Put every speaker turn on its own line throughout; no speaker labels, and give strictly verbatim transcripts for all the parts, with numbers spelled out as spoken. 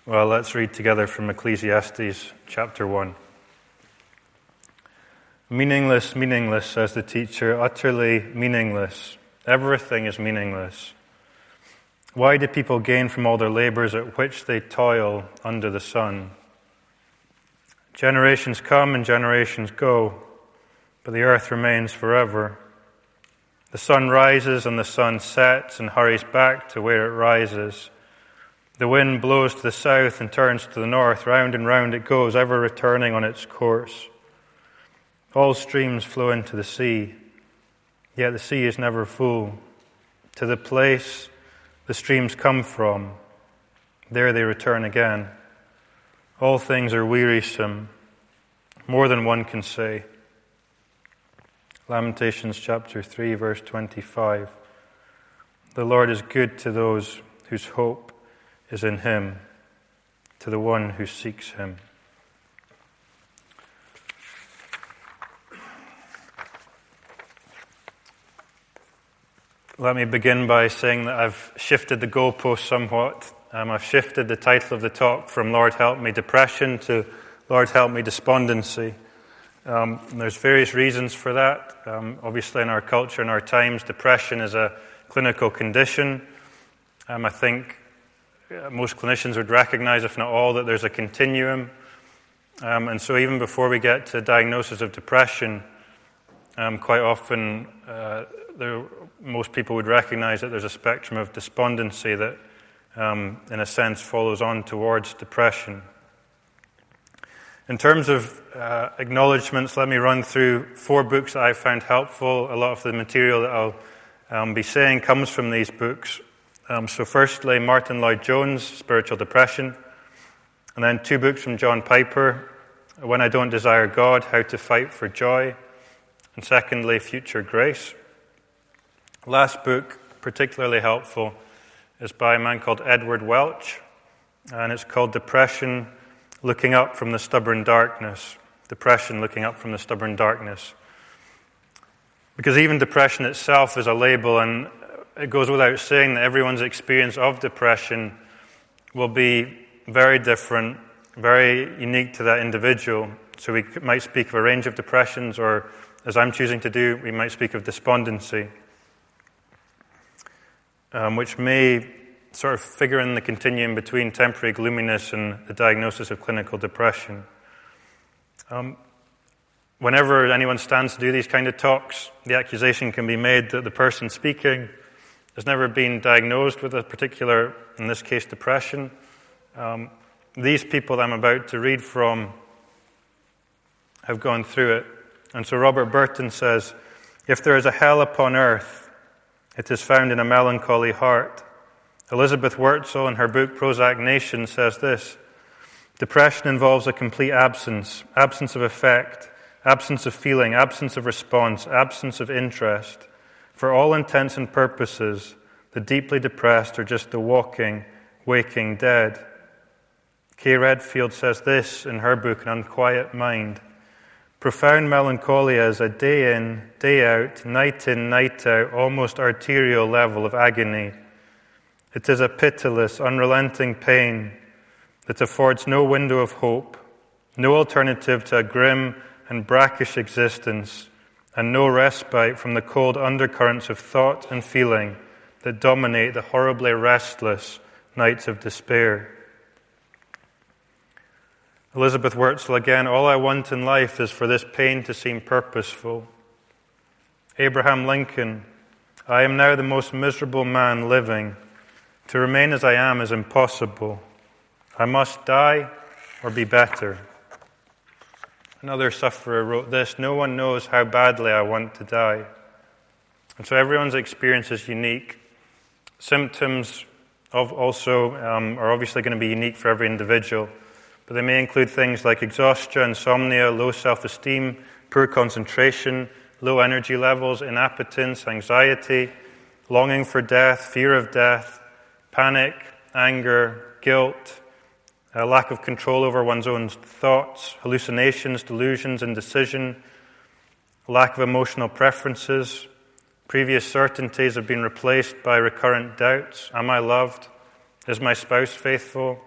Well, let's read together from Ecclesiastes chapter one. Meaningless, meaningless, says the teacher, utterly meaningless. Everything is meaningless. Why do people gain from all their labors at which they toil under the sun? Generations come and generations go, but the earth remains forever. The sun rises and the sun sets and hurries back to where it rises. The wind blows to the south and turns to the north. Round and round it goes, ever returning on its course. All streams flow into the sea, yet the sea is never full. To the place the streams come from, there they return again. All things are wearisome, more than one can say. Lamentations chapter three, verse twenty-five. The Lord is good to those whose hope is in Him, to the one who seeks Him. Let me begin by saying that I've shifted the goalpost somewhat. Um, I've shifted the title of the talk from Lord Help Me Depression to Lord Help Me Despondency. Um, there's various reasons for that. Um, obviously in our culture, in our times, depression is a clinical condition. Um, I think uh, most clinicians would recognize, if not all, that there's a continuum. Um, and so even before we get to diagnosis of depression, um, quite often uh, there, most people would recognize that there's a spectrum of despondency that, um, in a sense, follows on towards depression. In terms of uh, acknowledgements, let me run through four books that I've found helpful. A lot of the material that I'll um, be saying comes from these books. Um, so firstly, Martin Lloyd-Jones, Spiritual Depression. And then two books from John Piper, When I Don't Desire God, How to Fight for Joy. And secondly, Future Grace. Last book, particularly helpful, is by a man called Edward Welch. And it's called Depression, Looking Up from the Stubborn Darkness. Depression, Looking Up from the Stubborn Darkness. Because even depression itself is a label, and it goes without saying that everyone's experience of depression will be very different, very unique to that individual. So we might speak of a range of depressions, or, as I'm choosing to do, we might speak of despondency, um, which may sort of figure in the continuum between temporary gloominess and the diagnosis of clinical depression. Um, whenever anyone stands to do these kind of talks, the accusation can be made that the person speaking has never been diagnosed with a particular, in this case, depression. Um, these people that I'm about to read from have gone through it. And so Robert Burton says, "If there is a hell upon earth, it is found in a melancholy heart." Elizabeth Wurtzel, in her book Prozac Nation, says this: "Depression involves a complete absence, absence of effect, absence of feeling, absence of response, absence of interest. For all intents and purposes, the deeply depressed are just the walking, waking dead." Kay Redfield says this in her book An Unquiet Mind: "Profound melancholia is a day in, day out, night in, night out, almost arterial level of agony. It is a pitiless, unrelenting pain that affords no window of hope, no alternative to a grim and brackish existence, and no respite from the cold undercurrents of thought and feeling that dominate the horribly restless nights of despair." Elizabeth Wurtzel again: "All I want in life is for this pain to seem purposeful." Abraham Lincoln: "I am now the most miserable man living. To remain as I am is impossible. I must die or be better." Another sufferer wrote this: "No one knows how badly I want to die." And so everyone's experience is unique. Symptoms of also um, are obviously going to be unique for every individual, but they may include things like exhaustion, insomnia, low self-esteem, poor concentration, low energy levels, inappetence, anxiety, longing for death, fear of death, panic, anger, guilt, a lack of control over one's own thoughts, hallucinations, delusions, indecision, lack of emotional preferences. Previous certainties have been replaced by recurrent doubts. Am I loved? Is my spouse faithful?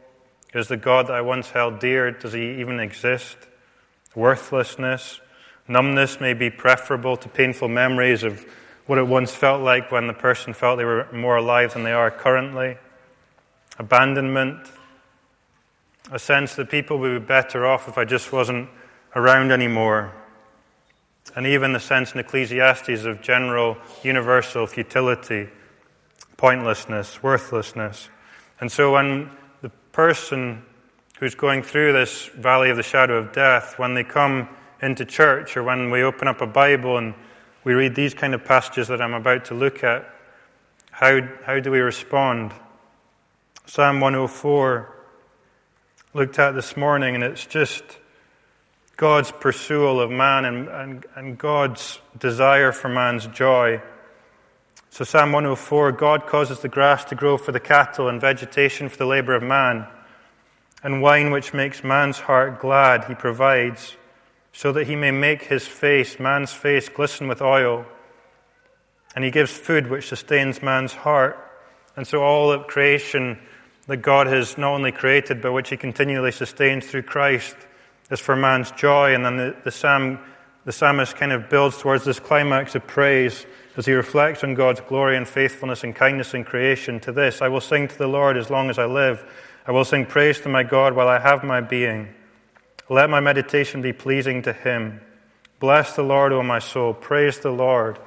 Is the God that I once held dear, does he even exist? Worthlessness. Numbness may be preferable to painful memories of what it once felt like when the person felt they were more alive than they are currently. Abandonment. A sense that people would be better off if I just wasn't around anymore. And even the sense in Ecclesiastes of general, universal futility, pointlessness, worthlessness. And so when the person who's going through this valley of the shadow of death, when they come into church or when we open up a Bible and we read these kind of passages that I'm about to look at, how, how do we respond? Psalm one oh four, looked at this morning, and it's just God's pursual of man and, and, and God's desire for man's joy. So Psalm one oh four, God causes the grass to grow for the cattle and vegetation for the labor of man, and wine which makes man's heart glad he provides, so that he may make his face, man's face, glisten with oil. And he gives food which sustains man's heart. And so all of creation that God has not only created, but which he continually sustains through Christ, is for man's joy. And then the, the, psalm, the psalmist kind of builds towards this climax of praise as he reflects on God's glory and faithfulness and kindness in creation to this: I will sing to the Lord as long as I live. I will sing praise to my God while I have my being. Let my meditation be pleasing to him. Bless the Lord, O my soul. Praise the Lord.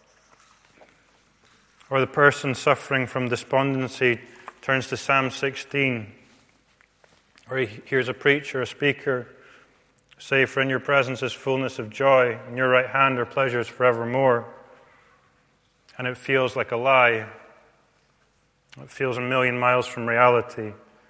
Or the person suffering from despondency turns to Psalm sixteen. Or he hears a preacher, a speaker, say, for in your presence is fullness of joy. In your right hand are pleasures forevermore. And it feels like a lie. It feels a million miles from reality.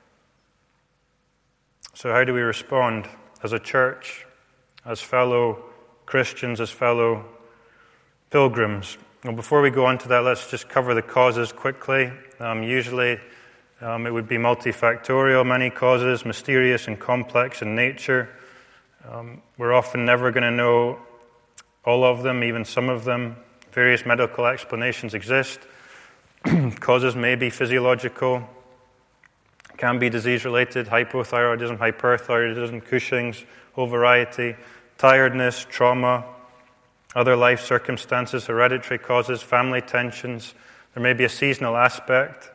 So how do we respond as a church, as fellow Christians, as fellow pilgrims? Well, before we go on to that, let's just cover the causes quickly. Um, usually um, it would be multifactorial, many causes, mysterious and complex in nature. Um, we're often never going to know all of them, even some of them. Various medical explanations exist. Causes may be physiological, can be disease-related, hypothyroidism, hyperthyroidism, Cushing's, whole variety, tiredness, trauma, other life circumstances, hereditary causes, family tensions. There may be a seasonal aspect.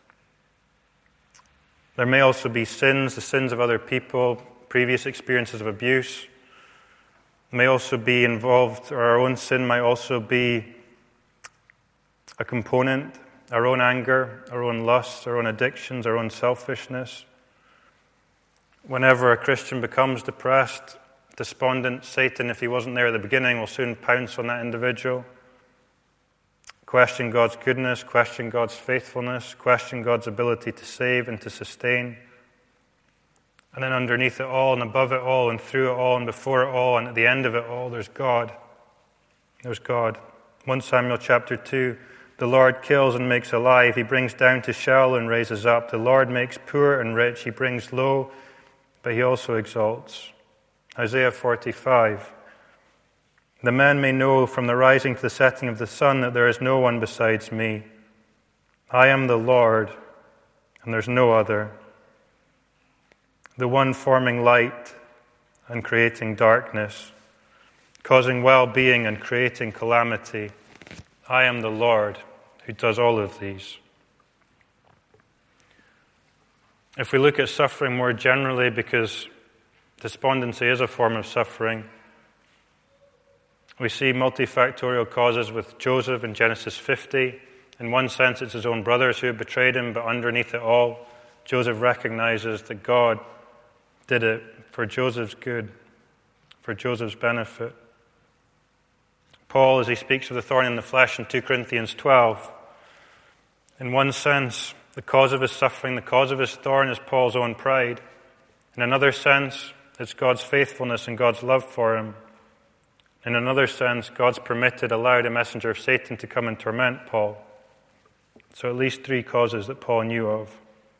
There may also be sins, the sins of other people, previous experiences of abuse. May also be involved, or our own sin might also be a component. Our own anger, our own lusts, our own addictions, our own selfishness. Whenever a Christian becomes depressed, despondent, Satan, if he wasn't there at the beginning, will soon pounce on that individual. Question God's goodness, question God's faithfulness, question God's ability to save and to sustain. And then underneath it all, and above it all, and through it all, and before it all, and at the end of it all, there's God. There's God. First Samuel chapter two, the Lord kills and makes alive. He brings down to Sheol and raises up. The Lord makes poor and rich. He brings low, but he also exalts. Isaiah forty-five. The man may know from the rising to the setting of the sun that there is no one besides me. I am the Lord, and there's no other. The one forming light and creating darkness, causing well-being and creating calamity. I am the Lord who does all of these. If we look at suffering more generally, because despondency is a form of suffering, we see multifactorial causes with Joseph in Genesis fifty. In one sense, it's his own brothers who betrayed him, but underneath it all, Joseph recognizes that God did it for Joseph's good, for Joseph's benefit. Paul, as he speaks of the thorn in the flesh in Second Corinthians twelve, in one sense, the cause of his suffering, the cause of his thorn is Paul's own pride. In another sense, it's God's faithfulness and God's love for him. In another sense, God's permitted, allowed a messenger of Satan to come and torment Paul. So at least three causes that Paul knew of.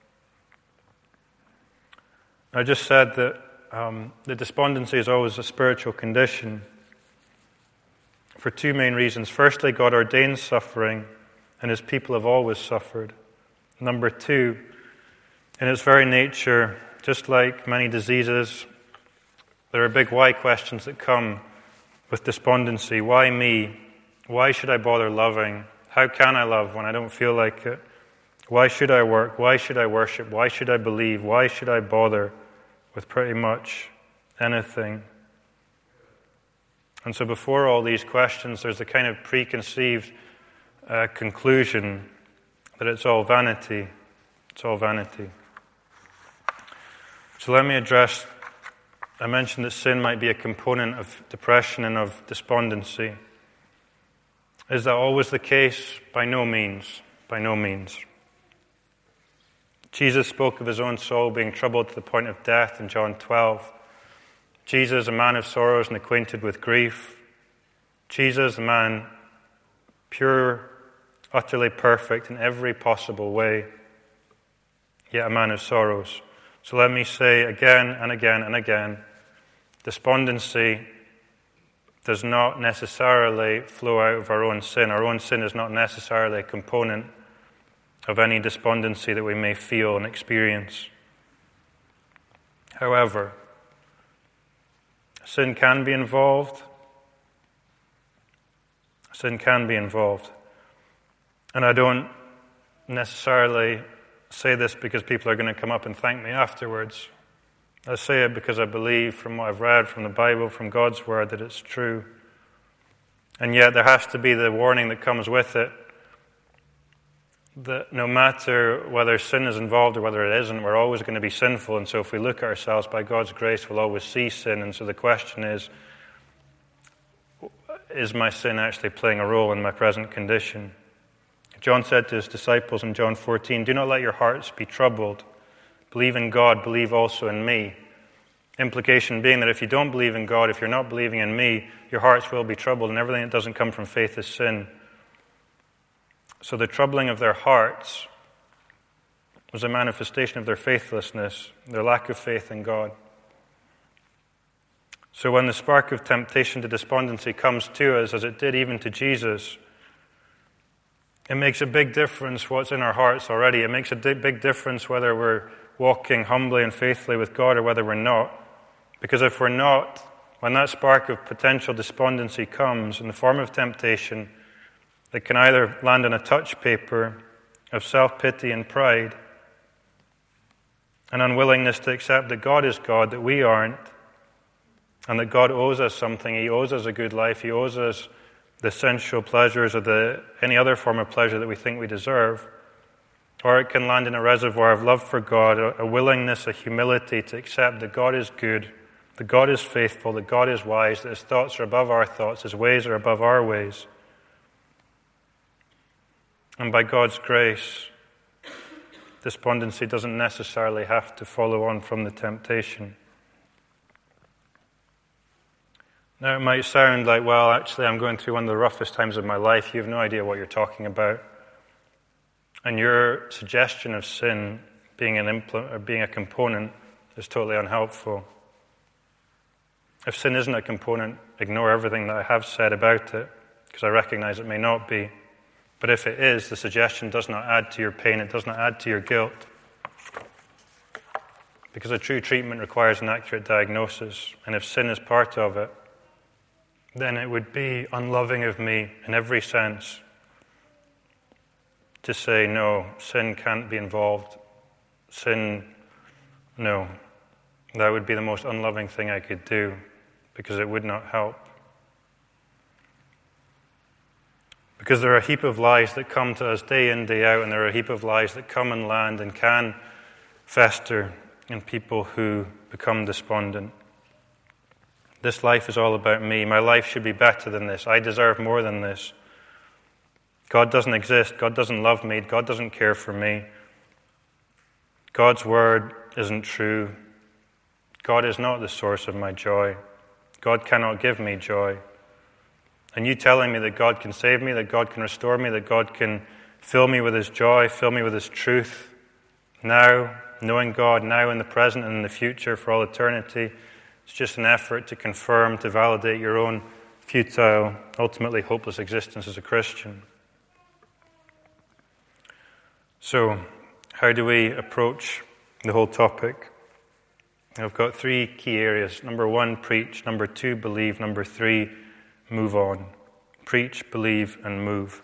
I just said that um, the despondency is always a spiritual condition for two main reasons. Firstly, God ordains suffering, and his people have always suffered. Number two, in its very nature, just like many diseases, there are big why questions that come with despondency. Why me? Why should I bother loving? How can I love when I don't feel like it? Why should I work? Why should I worship? Why should I believe? Why should I bother with pretty much anything? And so before all these questions, there's a kind of preconceived uh, conclusion that it's all vanity. It's all vanity. So let me address, I mentioned that sin might be a component of depression and of despondency. Is that always the case? By no means. By no means. Jesus spoke of his own soul being troubled to the point of death in John twelve. Jesus, a man of sorrows and acquainted with grief. Jesus, a man pure, utterly perfect in every possible way, yet a man of sorrows. So let me say again and again and again, despondency does not necessarily flow out of our own sin. Our own sin is not necessarily a component of any despondency that we may feel and experience. However, sin can be involved. Sin can be involved. And I don't necessarily say this because people are going to come up and thank me afterwards. I say it because I believe from what I've read from the Bible, from God's Word, that it's true. And yet there has to be the warning that comes with it, that no matter whether sin is involved or whether it isn't, we're always going to be sinful. And so if we look at ourselves by God's grace, we'll always see sin. And so the question is, is my sin actually playing a role in my present condition? John said to his disciples in John fourteen, "Do not let your hearts be troubled. Believe in God, believe also in me." Implication being that if you don't believe in God, if you're not believing in me, your hearts will be troubled, and everything that doesn't come from faith is sin. So the troubling of their hearts was a manifestation of their faithlessness, their lack of faith in God. So when the spark of temptation to despondency comes to us, as it did even to Jesus, it makes a big difference what's in our hearts already. It makes a big difference whether we're walking humbly and faithfully with God or whether we're not. Because if we're not, when that spark of potential despondency comes in the form of temptation, it can either land on a touch paper of self-pity and pride, an unwillingness to accept that God is God, that we aren't, and that God owes us something. He owes us a good life. He owes us the sensual pleasures or the any other form of pleasure that we think we deserve. Or it can land in a reservoir of love for God, a willingness, a humility to accept that God is good, that God is faithful, that God is wise, that his thoughts are above our thoughts, his ways are above our ways. And by God's grace, despondency doesn't necessarily have to follow on from the temptation. Now, it might sound like, well, actually, I'm going through one of the roughest times of my life. You have no idea what you're talking about. And your suggestion of sin being an impl- or being a component is totally unhelpful. If sin isn't a component, ignore everything that I have said about it, because I recognize it may not be. But if it is, the suggestion does not add to your pain, it does not add to your guilt. Because a true treatment requires an accurate diagnosis, and if sin is part of it, then it would be unloving of me in every sense to say, no, sin can't be involved. Sin, no. That would be the most unloving thing I could do, because it would not help. Because there are a heap of lies that come to us day in, day out, and there are a heap of lies that come and land and can fester in people who become despondent. This life is all about me. My life should be better than this. I deserve more than this. God doesn't exist. God doesn't love me. God doesn't care for me. God's word isn't true. God is not the source of my joy. God cannot give me joy. And you telling me that God can save me, that God can restore me, that God can fill me with his joy, fill me with his truth, now, knowing God, now in the present and in the future for all eternity, it's just an effort to confirm, to validate your own futile, ultimately hopeless existence as a Christian. So, how do we approach the whole topic? I've got three key areas. Number one, preach. Number two, believe. Number three, move on. Preach, believe, and move.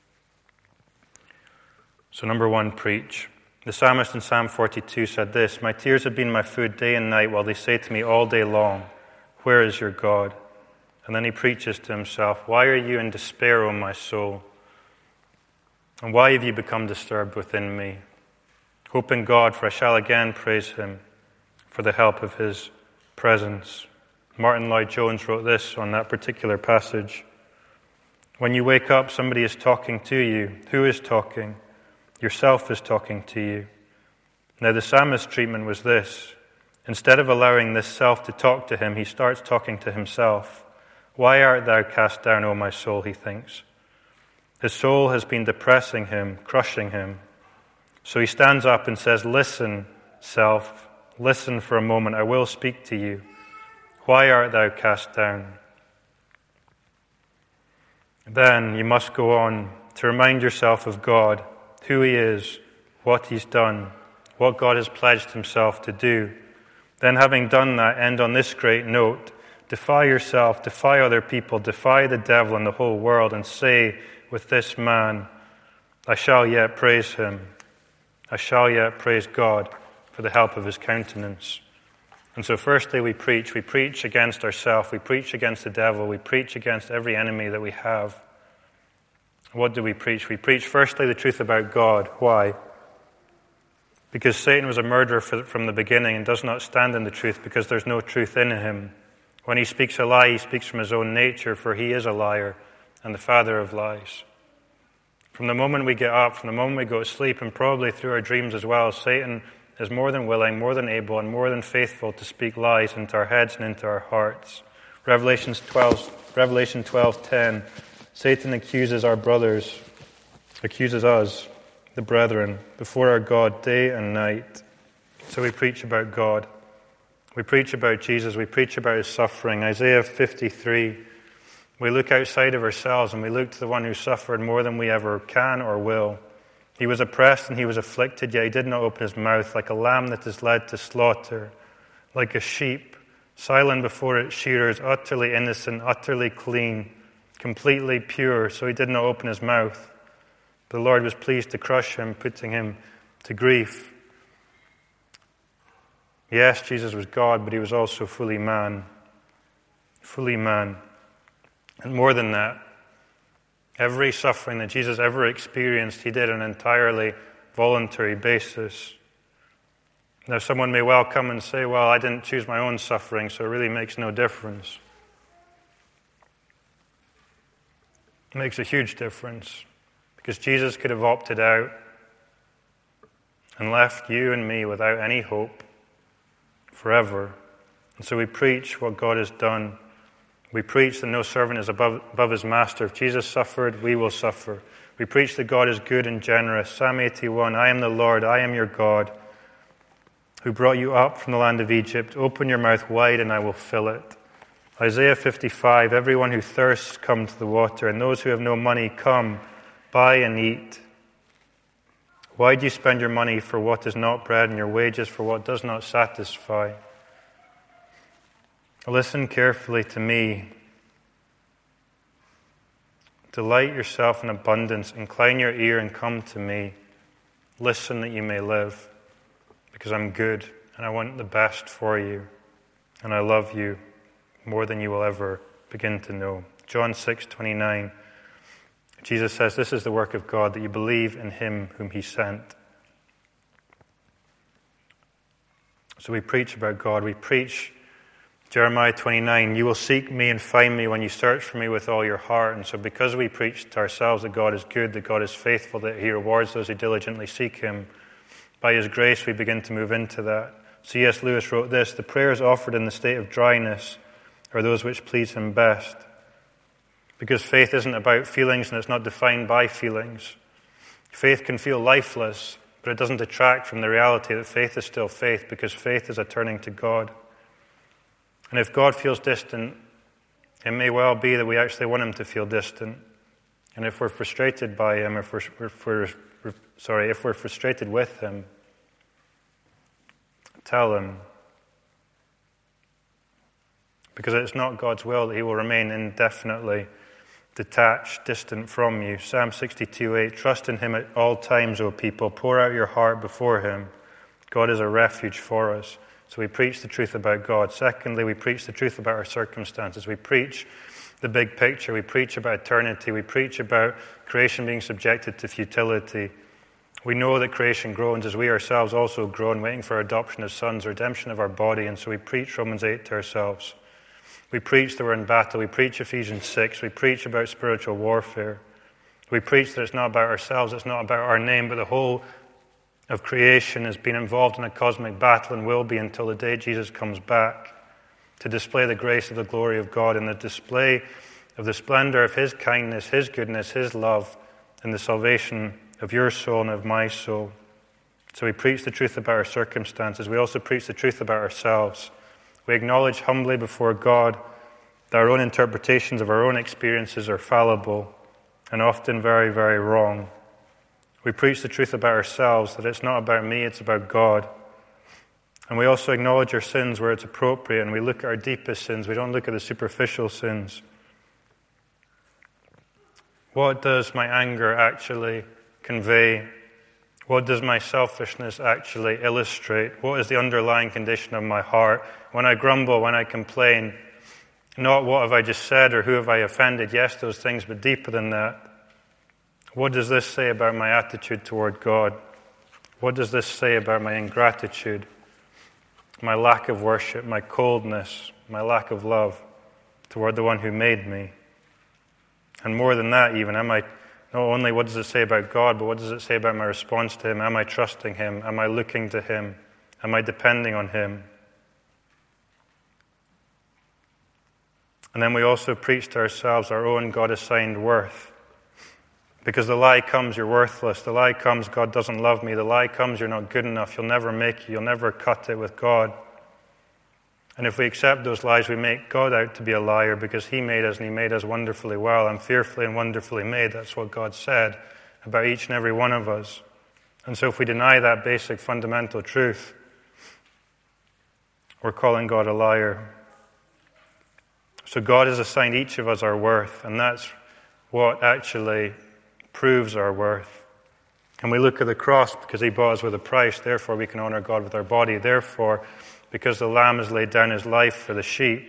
So number one, preach. The psalmist in Psalm forty-two said this, "My tears have been my food day and night, while they say to me all day long, 'Where is your God?'" And then he preaches to himself, "Why are you in despair, O my soul? And why have you become disturbed within me? Hope in God, for I shall again praise him for the help of his presence." Martin Lloyd-Jones wrote this on that particular passage. When you wake up, somebody is talking to you. Who is talking? Yourself is talking to you. Now the psalmist's treatment was this. Instead of allowing this self to talk to him, he starts talking to himself. "Why art thou cast down, O my soul?" he thinks. His soul has been depressing him, crushing him. So he stands up and says, "Listen, self, listen for a moment. I will speak to you. Why art thou cast down?" Then you must go on to remind yourself of God, who he is, what he's done, what God has pledged himself to do. Then having done that, end on this great note. Defy yourself, defy other people, defy the devil and the whole world, and say with this man, "I shall yet praise him. I shall yet praise God for the help of his countenance." And so firstly we preach. We preach against ourselves. We preach against the devil. We preach against every enemy that we have. What do we preach? We preach firstly the truth about God. Why? Because Satan was a murderer from the beginning and does not stand in the truth because there's no truth in him. When he speaks a lie, he speaks from his own nature, for he is a liar and the father of lies. From the moment we get up, from the moment we go to sleep, and probably through our dreams as well, Satan is more than willing, more than able, and more than faithful to speak lies into our heads and into our hearts. Revelation twelve, Revelation twelve ten. Satan accuses our brothers, accuses us, the brethren, before our God day and night. So we preach about God. We preach about Jesus. We preach about his suffering. Isaiah fifty-three. We look outside of ourselves and we look to the one who suffered more than we ever can or will. He was oppressed and he was afflicted, yet he did not open his mouth, like a lamb that is led to slaughter, like a sheep, silent before its shearers, utterly innocent, utterly clean, completely pure, so he did not open his mouth. The Lord was pleased to crush him, putting him to grief. Yes, Jesus was God, but he was also fully man. Fully man. And more than that, every suffering that Jesus ever experienced, he did on an entirely voluntary basis. Now, someone may well come and say, "Well, I didn't choose my own suffering, so it really makes no difference." It makes a huge difference, because Jesus could have opted out and left you and me without any hope forever. And so we preach what God has done. We preach that no servant is above, above his master. If Jesus suffered, we will suffer. We preach that God is good and generous. Psalm eighty-one, "I am the Lord, I am your God, who brought you up from the land of Egypt. Open your mouth wide and I will fill it." Isaiah fifty-five, "Everyone who thirsts, come to the water, and those who have no money, come, buy and eat. Why do you spend your money for what is not bread and your wages for what does not satisfy? Listen carefully to me. Delight yourself in abundance. Incline your ear and come to me. Listen that you may live, because I'm good and I want the best for you, and I love you more than you will ever begin to know." John six twenty-nine. Jesus says, "This is the work of God, that you believe in him whom he sent." So we preach about God. We preach Jeremiah twenty-nine, "You will seek me and find me when you search for me with all your heart." And so because we preach to ourselves that God is good, that God is faithful, that he rewards those who diligently seek him, by his grace we begin to move into that. C S Lewis wrote this, "The prayers offered in the state of dryness are those which please him best." Because faith isn't about feelings and it's not defined by feelings. Faith can feel lifeless, but it doesn't detract from the reality that faith is still faith, because faith is a turning to God. And if God feels distant, it may well be that we actually want him to feel distant. And if we're frustrated by him, if we're, if we're sorry, if we're frustrated with him, tell him, because it's not God's will that he will remain indefinitely detached, distant from you. Psalm sixty-two eight, trust in him at all times, O people. Pour out your heart before him. God is a refuge for us. So we preach the truth about God. Secondly, we preach the truth about our circumstances. We preach the big picture. We preach about eternity. We preach about creation being subjected to futility. We know that creation groans as we ourselves also groan, waiting for adoption as sons, redemption of our body. And so we preach Romans eight to ourselves. We preach that we're in battle. We preach Ephesians six. We preach about spiritual warfare. We preach that it's not about ourselves, it's not about our name, but the whole of creation has been involved in a cosmic battle and will be until the day Jesus comes back to display the grace of the glory of God and the display of the splendor of his kindness, his goodness, his love, and the salvation of your soul and of my soul. So we preach the truth about our circumstances. We also preach the truth about ourselves. We acknowledge humbly before God that our own interpretations of our own experiences are fallible and often very, very wrong. We preach the truth about ourselves, that it's not about me, it's about God. And we also acknowledge our sins where it's appropriate, and we look at our deepest sins. We don't look at the superficial sins. What does my anger actually convey? What does my selfishness actually illustrate? What is the underlying condition of my heart? When I grumble, when I complain, not what have I just said or who have I offended? Yes, those things, but deeper than that. What does this say about my attitude toward God? What does this say about my ingratitude, my lack of worship, my coldness, my lack of love toward the one who made me? And more than that even, am I, not only what does it say about God, but what does it say about my response to him? Am I trusting him? Am I looking to him? Am I depending on him? And then we also preach to ourselves our own God-assigned worth. Because the lie comes, you're worthless. The lie comes, God doesn't love me. The lie comes, you're not good enough. You'll never make it. You'll never cut it with God. And if we accept those lies, we make God out to be a liar because he made us and he made us wonderfully well and fearfully and wonderfully made. That's what God said about each and every one of us. And so if we deny that basic fundamental truth, we're calling God a liar. So God has assigned each of us our worth, and that's what actually proves our worth. And we look at the cross because he bought us with a price, therefore we can honor God with our body. Therefore, because the Lamb has laid down his life for the sheep,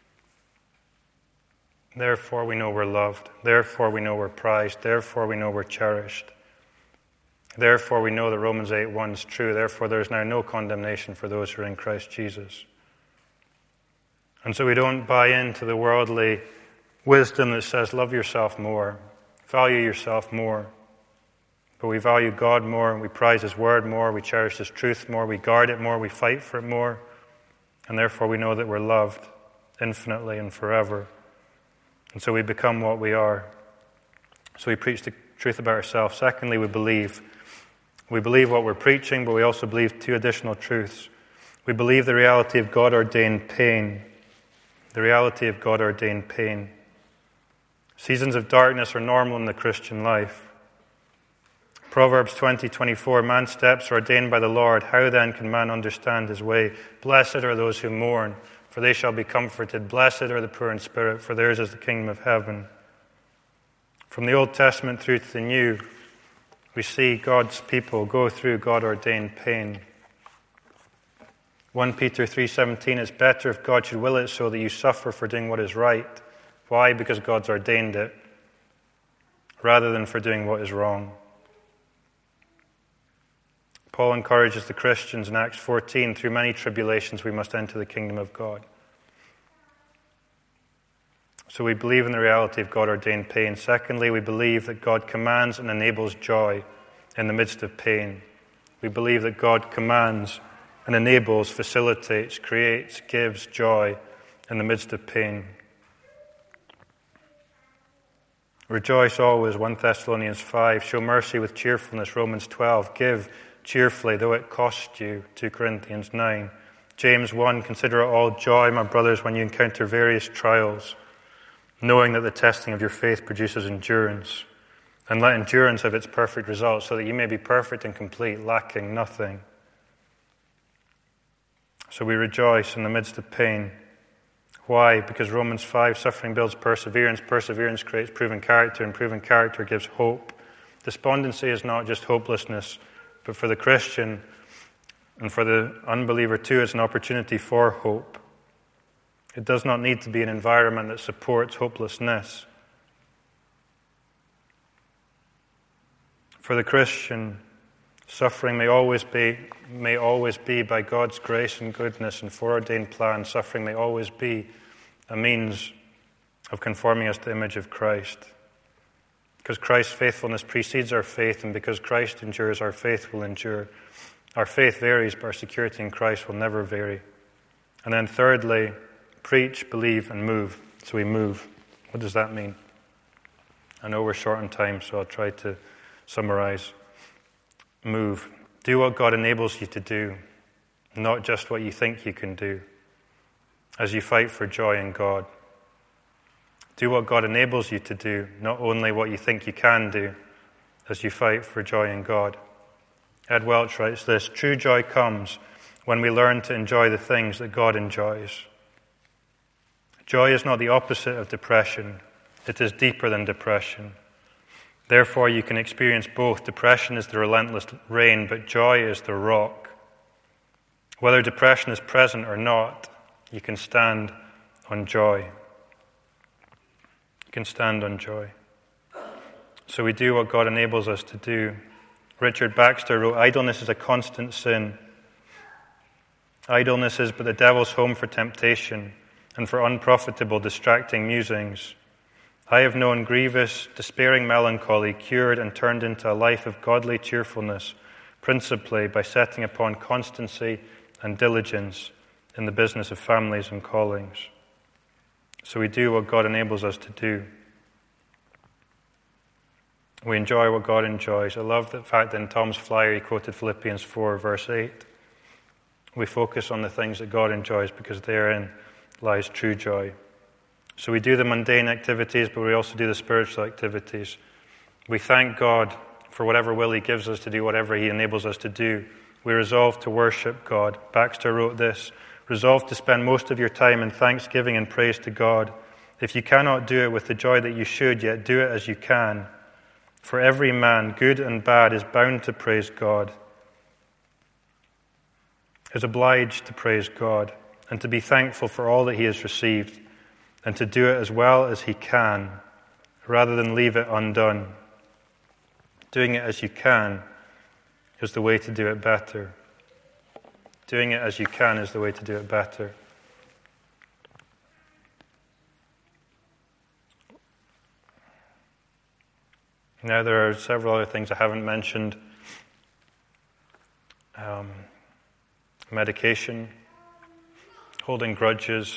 therefore we know we're loved. Therefore we know we're prized. Therefore we know we're cherished. Therefore we know that Romans eight one is true. Therefore there is now no condemnation for those who are in Christ Jesus. And so we don't buy into the worldly wisdom that says love yourself more, value yourself more. But we value God more, we prize his word more, we cherish his truth more, we guard it more, we fight for it more. And therefore we know that we're loved infinitely and forever. And so we become what we are. So we preach the truth about ourselves. Secondly, we believe. We believe what we're preaching, but we also believe two additional truths. We believe the reality of God-ordained pain. The reality of God-ordained pain. Seasons of darkness are normal in the Christian life. Proverbs twenty twenty-four, man's steps are ordained by the Lord. How then can man understand his way? Blessed are those who mourn, for they shall be comforted. Blessed are the poor in spirit, for theirs is the kingdom of heaven. From the Old Testament through to the New, we see God's people go through God-ordained pain. First Peter three seventeen, it's better if God should will it so that you suffer for doing what is right. Why? Because God's ordained it, rather than for doing what is wrong. Paul encourages the Christians in Acts fourteen, through many tribulations we must enter the kingdom of God. So we believe in the reality of God-ordained pain. Secondly, we believe that God commands and enables joy in the midst of pain. We believe that God commands and enables, facilitates, creates, gives joy in the midst of pain. Rejoice always, First Thessalonians five. Show mercy with cheerfulness, Romans twelve. Give cheerfully, though it cost you, Second Corinthians nine. James one, consider it all joy, my brothers, when you encounter various trials, knowing that the testing of your faith produces endurance. And let endurance have its perfect result, so that you may be perfect and complete, lacking nothing. So we rejoice in the midst of pain. Why? Because Romans five, suffering builds perseverance, perseverance creates proven character, and proven character gives hope. Despondency is not just hopelessness, but for the Christian and for the unbeliever too, it's an opportunity for hope. It does not need to be an environment that supports hopelessness. For the Christian, suffering may always be may always be by God's grace and goodness and foreordained plan. Suffering may always be a means of conforming us to the image of Christ. Because Christ's faithfulness precedes our faith, and because Christ endures, our faith will endure. Our faith varies, but our security in Christ will never vary. And then thirdly, preach, believe, and move. So we move. What does that mean? I know we're short on time, so I'll try to summarize. Move. Do what God enables you to do, not just what you think you can do, as you fight for joy in God. Do what God enables you to do, not only what you think you can do, as you fight for joy in God. Ed Welch writes this: true joy comes when we learn to enjoy the things that God enjoys. Joy is not the opposite of depression. It is deeper than depression. Therefore, you can experience both. Depression is the relentless rain, but joy is the rock. Whether depression is present or not, you can stand on joy. You can stand on joy. So we do what God enables us to do. Richard Baxter wrote, idleness is a constant sin. Idleness is but the devil's home for temptation and for unprofitable, distracting musings. I have known grievous, despairing melancholy cured and turned into a life of godly cheerfulness, principally by setting upon constancy and diligence in the business of families and callings. So we do what God enables us to do. We enjoy what God enjoys. I love the fact that in Tom's flyer he quoted Philippians four, verse eight. We focus on the things that God enjoys because therein lies true joy. So we do the mundane activities, but we also do the spiritual activities. We thank God for whatever will He gives us to do, whatever He enables us to do. We resolve to worship God. Baxter wrote this: resolve to spend most of your time in thanksgiving and praise to God. If you cannot do it with the joy that you should, yet do it as you can. For every man, good and bad, is bound to praise God, is obliged to praise God, and to be thankful for all that he has received, and to do it as well as he can, rather than leave it undone. Doing it as you can is the way to do it better. Doing it as you can is the way to do it better. Now, there are several other things I haven't mentioned. Um, medication, holding grudges.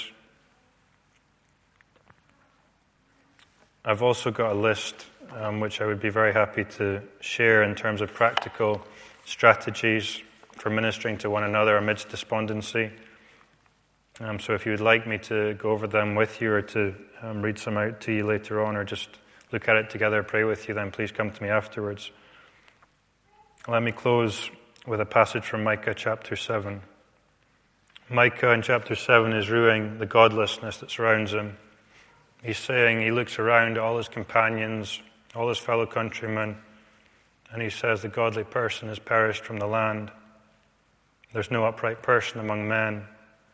I've also got a list um, which I would be very happy to share in terms of practical strategies for ministering to one another amidst despondency. Um, so if you would like me to go over them with you or to um, read some out to you later on or just look at it together, pray with you, then please come to me afterwards. Let me close with a passage from Micah chapter seven. Micah in chapter seven is ruining the godlessness that surrounds him. He's saying, he looks around at all his companions, all his fellow countrymen, and he says the godly person has perished from the land. There's no upright person among men.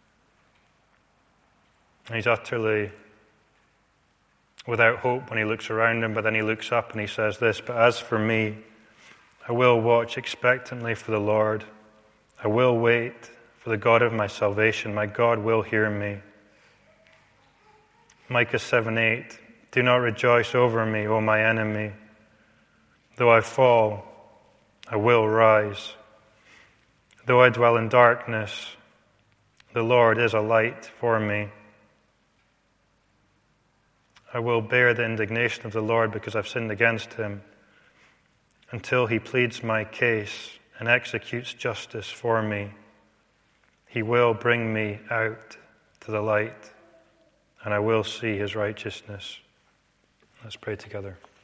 And he's utterly without hope when he looks around him, but then he looks up and he says this: but as for me, I will watch expectantly for the Lord. I will wait for the God of my salvation. My God will hear me. Micah seven eight, do not rejoice over me, O my enemy. Though I fall, I will rise. Though I dwell in darkness, the Lord is a light for me. I will bear the indignation of the Lord because I've sinned against him, until he pleads my case and executes justice for me. He will bring me out to the light, and I will see his righteousness. Let's pray together.